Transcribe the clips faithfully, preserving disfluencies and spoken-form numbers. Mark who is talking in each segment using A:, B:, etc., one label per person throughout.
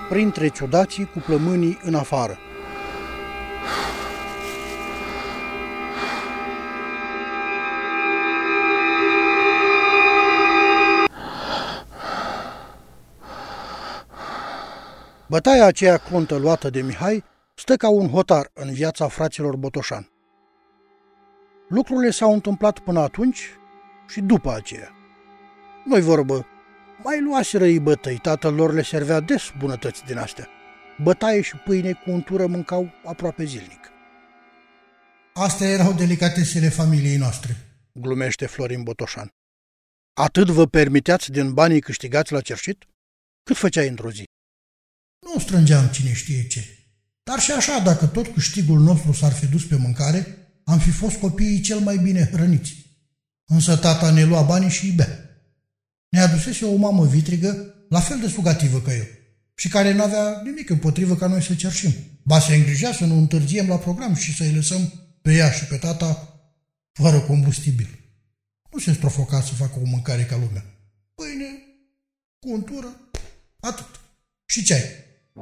A: printre ciudații cu plămânii în afară. Bătaia aceea cruntă luată de Mihai stă ca un hotar în viața fraților Botoșan. Lucrurile s-au întâmplat până atunci și după aceea. Nu-i vorbă, mai luaseră ei bătăi, tatăl lor le servea des bunătăți din astea. Bătaie și pâine cu untură mâncau aproape zilnic.
B: Astea erau delicatesele familiei noastre,
A: glumește Florin Botoșan. Atât vă permiteați din banii câștigați la cerșit? Cât făceai într-o zi?
B: Nu strângeam cine știe ce. Dar și așa, dacă tot câștigul nostru s-ar fi dus pe mâncare, am fi fost copiii cel mai bine hrăniți. Însă tata ne lua banii și îi bea. Ne adusese o mamă vitrigă, la fel de sugativă ca eu, și care n-avea nimic împotrivă ca noi să cerșim. Ba se îngrijea să nu întârziem la program și să-i lăsăm pe ea și pe tata fără combustibil. Nu se strofoca să facă o mâncare ca lumea. Pâine, cu untură, atât. Și ceai.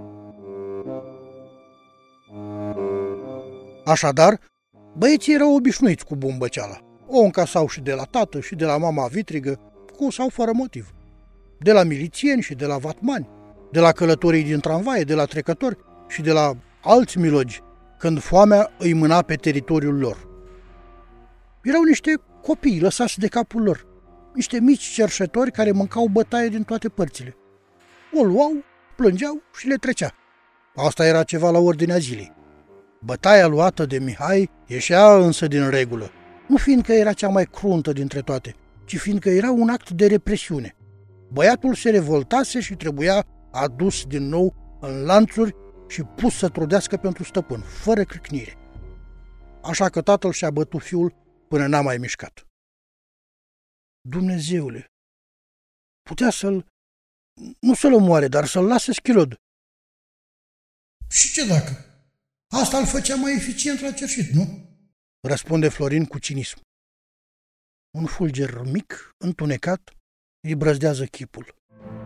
A: Așadar, băieții erau obișnuiți cu bumbăceala. O încasau și de la tată și de la mama vitrigă, cu sau fără motiv. De la milițieni și de la vatmani, de la călătorii din tramvaie, de la trecători și de la alți milogi, când foamea îi mâna pe teritoriul lor. Erau niște copii lăsați de capul lor, niște mici cerșetori care mâncau bătaie din toate părțile. O luau, plângeau și le trecea. Asta era ceva la ordinea zilei. Bătaia luată de Mihai ieșea însă din regulă, nu fiindcă era cea mai cruntă dintre toate, ci fiindcă era un act de represiune. Băiatul se revoltase și trebuia adus din nou în lanțuri și pus să trudească pentru stăpân, fără cricnire. Așa că tatăl și-a bătut fiul până n-a mai mișcat. Dumnezeule, putea să-l, nu să-l omoare, dar să-l lase schilod.
B: Și ce dacă? Asta îl făcea mai eficient la cerșit, nu?
A: Răspunde Florin cu cinism. Un fulger mic, întunecat, îi brăzdează chipul.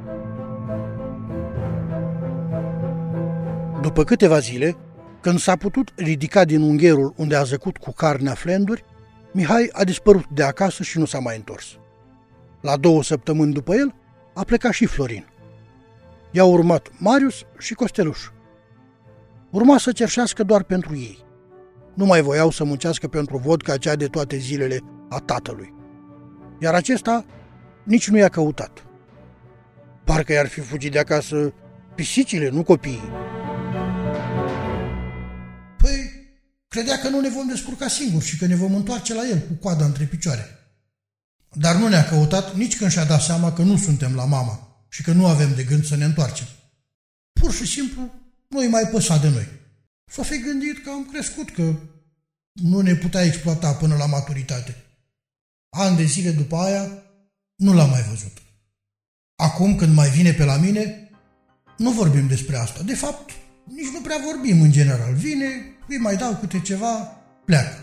A: După câteva zile, când s-a putut ridica din ungherul unde a zăcut cu carnea flenduri, Mihai a dispărut de acasă și nu s-a mai întors. La două săptămâni după el, a plecat și Florin. I-au urmat Marius și Costeluș. Urma să cerșească doar pentru ei. Nu mai voiau să muncească pentru vodka cea de toate zilele a tatălui. Iar acesta nici nu i-a căutat. Parcă i-ar fi fugit de acasă pisicile, nu copiii.
B: Păi, credea că nu ne vom descurca singuri și că ne vom întoarce la el cu coada între picioare. Dar nu ne-a căutat nici când și-a dat seama că nu suntem la mama și că nu avem de gând să ne întoarcem. Pur și simplu, nu-i mai păsa de noi. S-a fi gândit că am crescut, că nu ne putea exploata până la maturitate. Ani de zile după aia, nu l-am mai văzut. Acum, când mai vine pe la mine, nu vorbim despre asta. De fapt, nici nu prea vorbim în general. Vine, îi mai dau câte ceva, pleacă.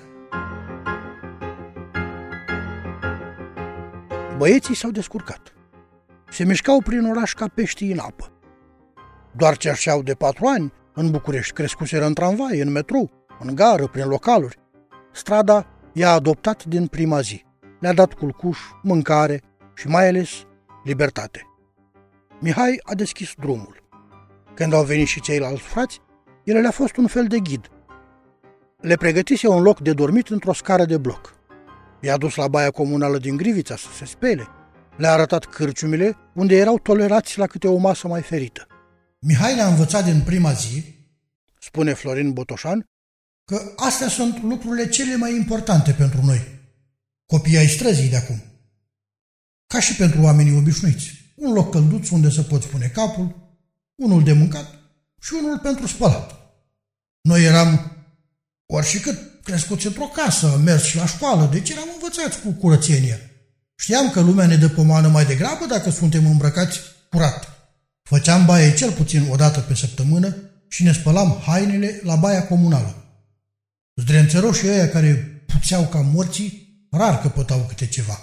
A: Băieții s-au descurcat. Se mișcau prin oraș ca peștii în apă. Doar cerșeau de patru ani, în București crescuseră în tramvai, în metrou, în gară, prin localuri. Strada i-a adoptat din prima zi. Le-a dat culcuș, mâncare și mai ales libertate. Mihai a deschis drumul. Când au venit și ceilalți frați, el le-a fost un fel de ghid. Le pregătise un loc de dormit într-o scară de bloc. I-a dus la baia comunală din Grivița să se spele. Le-a arătat cârciumile unde erau tolerați la câte o masă mai ferită.
B: Mihai ne-a învățat din prima zi,
A: spune Florin Botoșan,
B: că astea sunt lucrurile cele mai importante pentru noi, copiii ai străzii de acum. Ca și pentru oamenii obișnuiți. Un loc călduț unde să poți pune capul, unul de mâncat și unul pentru spălat. Noi eram oricât crescuți într-o casă, mers și la școală, deci eram învățați cu curățenia. Știam că lumea ne dă pomană mai degrabă dacă suntem îmbrăcați curat. Făceam baie cel puțin o dată pe săptămână și ne spălam hainele la baia comunală. Zdrențăroșii ăia care puțeau ca morții, rar căpătau câte ceva.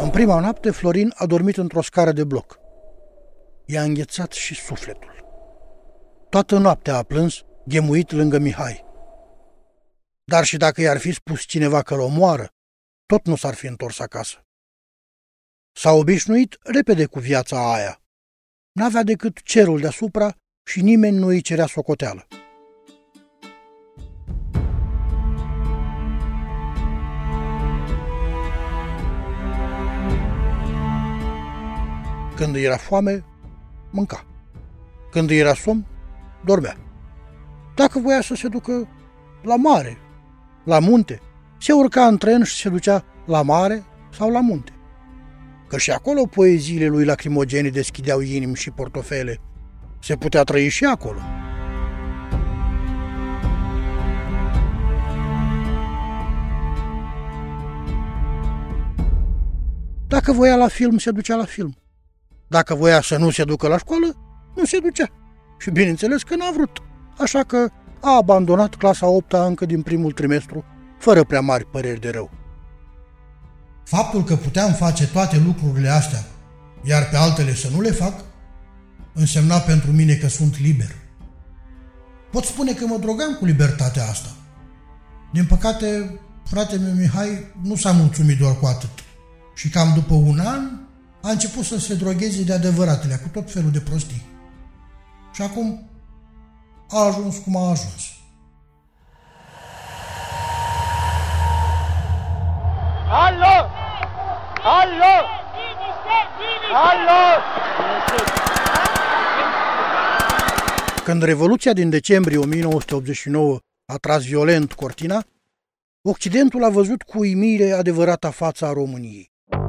A: În prima noapte, Florin a dormit într-o scară de bloc. I-a înghețat și sufletul. Toată noaptea a plâns, ghemuit lângă Mihai. Dar și dacă i-ar fi spus cineva că-l omoară, tot nu s-ar fi întors acasă. S-a obișnuit repede cu viața aia. N-avea decât cerul deasupra și nimeni nu îi cerea socoteală. Când îi era foame, mânca. Când îi era somn, dormea. Dacă voia să se ducă la mare, la munte, se urca în tren și se ducea la mare sau la munte. Că și acolo poeziile lui lacrimogene deschideau inimi și portofele. Se putea trăi și acolo. Dacă voia la film, se ducea la film. Dacă voia să nu se ducă la școală, nu se ducea. Și bineînțeles că n-a vrut. Așa că a abandonat clasa a opta încă din primul trimestru, fără prea mari păreri de rău.
B: Faptul că puteam face toate lucrurile astea, iar pe altele să nu le fac, însemna pentru mine că sunt liber. Pot spune că mă drogam cu libertatea asta. Din păcate, fratele meu Mihai nu s-a mulțumit doar cu atât. Și cam după un an a început să se drogheze de adevăratele, cu tot felul de prostii. Și acum a ajuns cum a ajuns.
C: Alo! Alo! Alo!
A: Când Revoluția din decembrie o mie nouă sute optzeci și nouă a tras violent cortina, Occidentul a văzut cu uimire adevărata fața a României.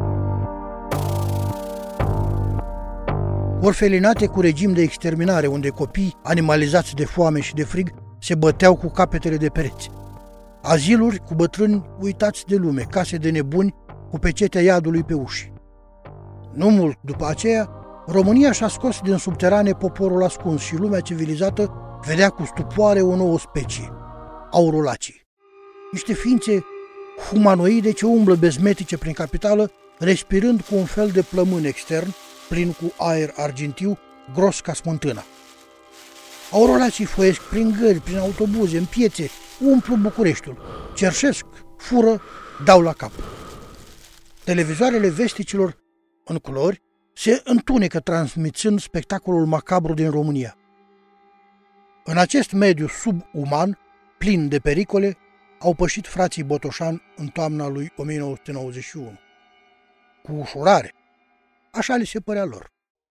A: Orfelinate cu regim de exterminare, unde copii animalizați de foame și de frig se băteau cu capetele de pereți. Aziluri cu bătrâni uitați de lume, case de nebuni cu pecetea iadului pe uși. Nu mult după aceea, România și-a scos din subterane poporul ascuns și lumea civilizată vedea cu stupoare o nouă specie, aurulacii. Niște ființe humanoide ce umblă bezmetice prin capitală, respirând cu un fel de plămân extern, plin cu aer argintiu, gros ca smântâna. Aurulacii foiesc prin gări, prin autobuze, în piețe, umplu Bucureștiul, cerșesc, fură, dau la cap. Televizoarele vesticilor în culori se întunecă transmițând spectacolul macabru din România. În acest mediu subuman, plin de pericole, au pășit frații Botoșan în toamna lui o mie nouă sute nouăzeci și unu. Cu ușurare. Așa li se părea lor.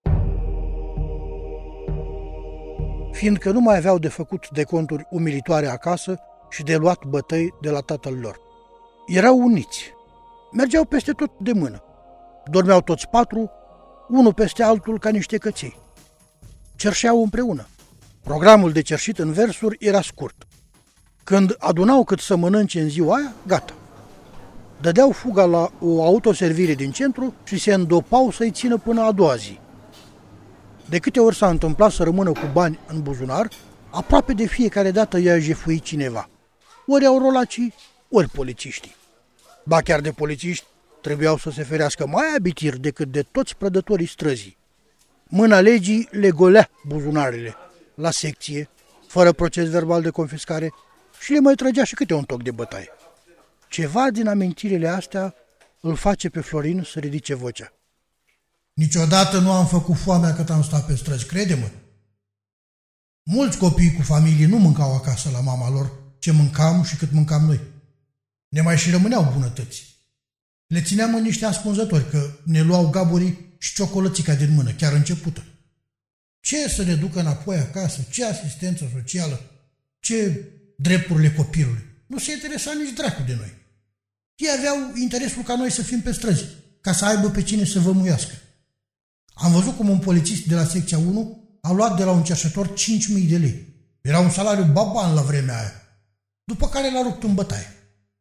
A: Fiindcă nu mai aveau de făcut deconturi umilitoare acasă și de luat bătăi de la tatăl lor. Erau uniți. Mergeau peste tot de mână. Dormeau toți patru, unul peste altul ca niște căței. Cerșeau împreună. Programul de cerșit în versuri era scurt. Când adunau cât să mănânce în ziua aia, gata. Dădeau fuga la o autoservire din centru și se îndopau să-i țină până a doua zi. De câte ori s-a întâmplat să rămână cu bani în buzunar, aproape de fiecare dată i-a jefuit cineva. Ori aurolacii, ori polițiștii. Ba chiar de polițiști trebuiau să se ferească mai abitir decât de toți prădătorii străzii. Mâna legii le golea buzunarele la secție, fără proces verbal de confiscare, și le mai trăgea și câte un toc de bătaie. Ceva din amintirile astea îl face pe Florin să ridice vocea.
B: Niciodată nu am făcut foamea cât am stat pe străzi, crede-mă. Mulți copii cu familie nu mâncau acasă la mama lor ce mâncam și cât mâncam noi. Ne mai și rămâneau bunătăți. Le țineam în niște ascunzători, că ne luau gaburii și ciocolățica din mână, chiar începută. Ce să ne ducă înapoi acasă, ce asistență socială, ce drepturile copilului. Nu se interesa nici dracu de noi. Ei aveau interesul ca noi să fim pe străzi, ca să aibă pe cine să vămuiască. Am văzut cum un polițist de la secția unu a luat de la un cerșetor cinci mii de lei. Era un salariu baban la vremea aia. După care l-a rupt în bătaie.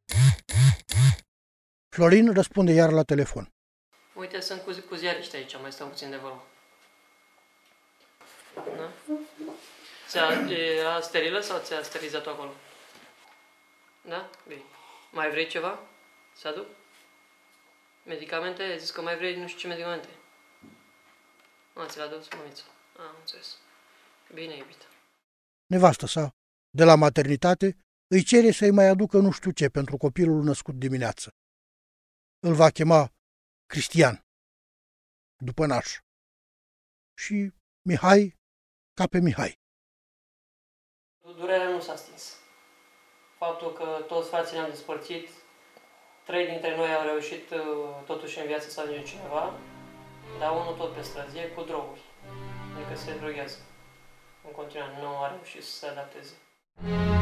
A: Florin răspunde iar la telefon.
D: Uite, sunt cu, cu ziariști aici, mai stau puțin de vorbă. Da? Ți-a, era sterilă sau ți-a sterilizat acolo? Da? Bine. Mai vrei ceva? Să aduc? Medicamente? Ai zis că mai vrei nu știu ce medicamente. A, ți l-a dus mămița. Am înțeles. Bine, iubita.
A: Nevastă sa, de la maternitate, îi cere să-i mai aducă nu știu ce pentru copilul născut dimineață. Îl va chema Cristian, după naș. Și Mihai ca pe Mihai.
D: Durerea nu s-a stins. Faptul că toți frații ne-am despărțit, trei dintre noi au reușit totuși în viață să ajungem cineva, dar unul tot pe străzi, e cu droguri. Adică se droghează. În continuare, nu a reușit să se adapteze.